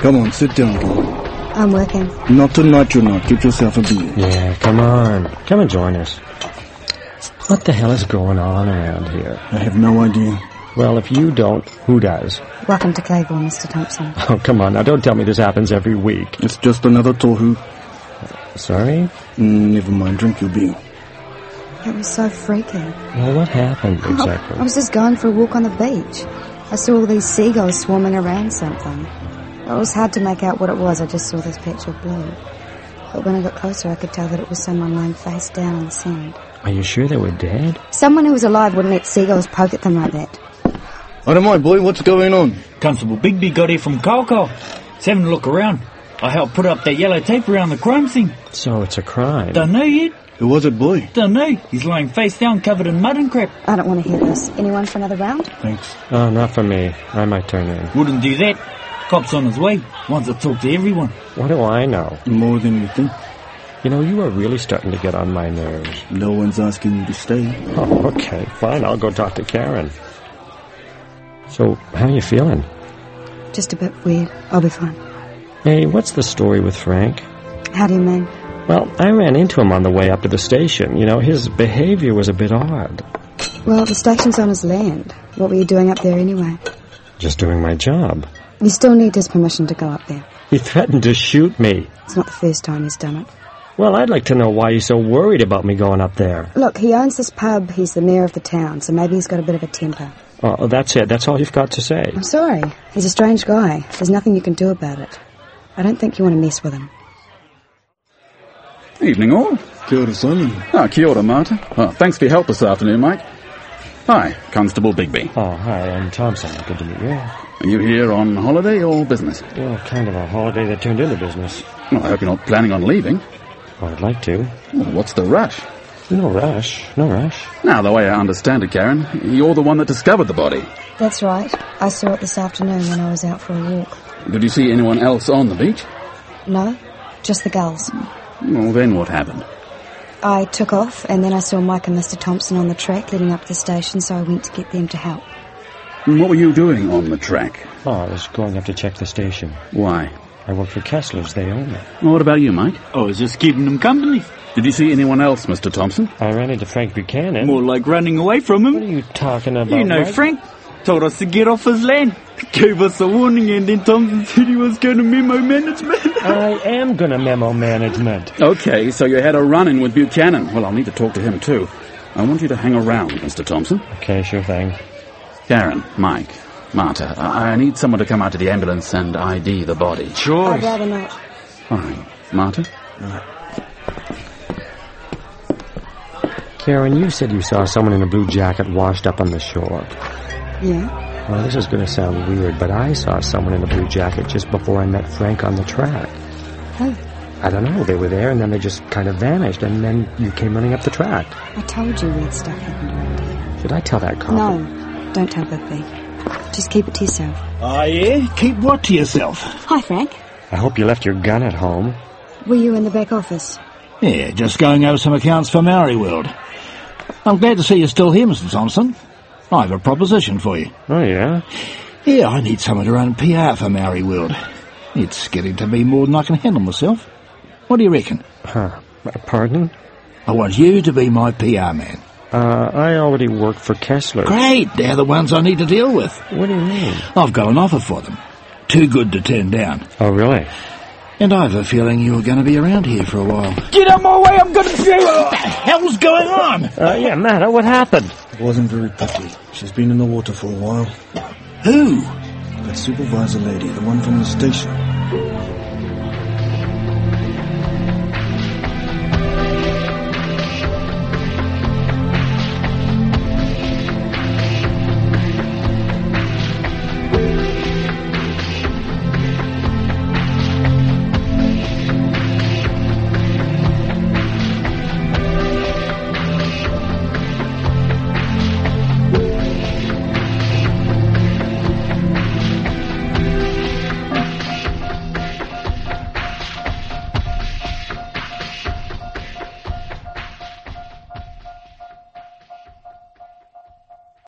Come on, sit down, girl. I'm working. Not tonight, you're not. Get yourself a beer. Yeah, come on. Come and join us. What the hell is going on around here? I have no idea. Well, if you don't, who does? Welcome to Claiborne, Mr. Thompson. Oh, come on. Now, don't tell me this happens every week. It's just another tohu. Sorry? Never mind. Drink your beer. It was so freaky. Well, what happened exactly? I was just going for a walk on the beach. I saw all these seagulls swarming around something. It was hard to make out what it was. I just saw this patch of blue. But when I got closer, I could tell that it was someone lying face down on the sand. Are you sure they were dead? Someone who was alive wouldn't let seagulls poke at them like that. I don't mind, boy. What's going on? Constable Bigby got here from Koko. He's having a look around. I helped put up that yellow tape around the crime scene. So it's a crime. Don't know yet. Who was it, boy? Don't know. He's lying face down, covered in mud and crap. I don't want to hear this. Anyone for another round? Thanks. Oh, not for me. I might turn in. Wouldn't do that. Cop's on his way. Wants to talk to everyone. What do I know? More than you think. You know, you are really starting to get on my nerves. No one's asking you to stay. Oh, okay. Fine. I'll go talk to Karen. So, how are you feeling? Just a bit weird. I'll be fine. Hey, what's the story with Frank? How do you mean? Well, I ran into him on the way up to the station. You know, his behavior was a bit odd. Well, the station's on his land. What were you doing up there anyway? Just doing my job. You still need his permission to go up there. He threatened to shoot me. It's not the first time he's done it. Well, I'd like to know why he's so worried about me going up there. Look, he owns this pub. He's the mayor of the town, so maybe he's got a bit of a temper. Oh, that's it. That's all you've got to say. I'm sorry. He's a strange guy. There's nothing you can do about it. I don't think you want to mess with him. Evening all. Kia ora, Simon. Kia ora, Marta. Thanks for your help this afternoon, Mike. Hi, Constable Bigby. Oh, hi, I'm Thompson. Good to meet you. Are you here on holiday or business? Well, kind of a holiday that turned into business. Well, I hope you're not planning on leaving. Well, I'd like to. Well, what's the rush? No rush. No rush. Now, the way I understand it, Karen, you're the one that discovered the body. That's right. I saw it this afternoon when I was out for a walk. Did you see anyone else on the beach? No, just the gulls. Well, then what happened? I took off, and then I saw Mike and Mr. Thompson on the track leading up to the station, so I went to get them to help. And what were you doing on the track? Oh, I was going up to check the station. Why? I work for Kessler's. They own it. Well, what about you, Mike? I was just keeping them company. Did you see anyone else, Mr. Thompson? I ran into Frank Buchanan. More like running away from What are him. you talking about, You know, Mike? Frank told us to get off his land. Gave us a warning, and then Thompson said he was going to memo management. I am going to memo management. Okay, so you had a run-in with Buchanan. Well, I'll need to talk to him, too. I want you to hang around, Mr. Thompson. Okay, sure thing. Karen, Mike, Marta, I need someone to come out to the ambulance and ID the body. Sure. I'd rather not. All right. Marta? Karen, you said you saw someone in a blue jacket washed up on the shore. Yeah? Well, this is going to sound weird, but I saw someone in a blue jacket just before I met Frank on the track. Who? I don't know. They were there, and then they just kind of vanished, and then you came running up the track. I told you weird stuff happened around here. Should I tell that cop? No, don't tell Bigby. Just keep it to yourself. Oh, yeah? Keep what to yourself? Hi, Frank. I hope you left your gun at home. Were you in the back office? Yeah, just going over some accounts for Maori World. I'm glad to see you're still here, Mr. Thompson. I have a proposition for you. Oh, yeah? Yeah, I need someone to run PR for Maori World. It's getting to be more than I can handle myself. What do you reckon? Pardon? I want you to be my PR man. I already work for Kessler. Great, they're the ones I need to deal with. What do you mean? I've got an offer for them. Too good to turn down. Oh, really? And I have a feeling you're going to be around here for a while. Get out of my way, I'm going to... What the hell's going on? Yeah, Matt, what happened? It wasn't very pretty. She's been in the water for a while. Who? That supervisor lady, the one from the station.